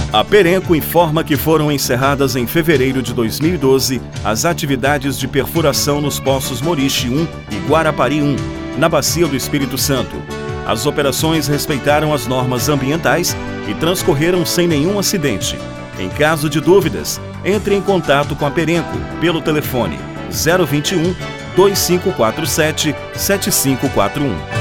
A Perenco informa que foram encerradas em fevereiro de 2012 as atividades de perfuração nos poços Moriche 1 e Guarapari 1, na Bacia do Espírito Santo. As operações respeitaram as normas ambientais e transcorreram sem nenhum acidente. Em caso de dúvidas, entre em contato com a Perenco pelo telefone 021 2547 7541.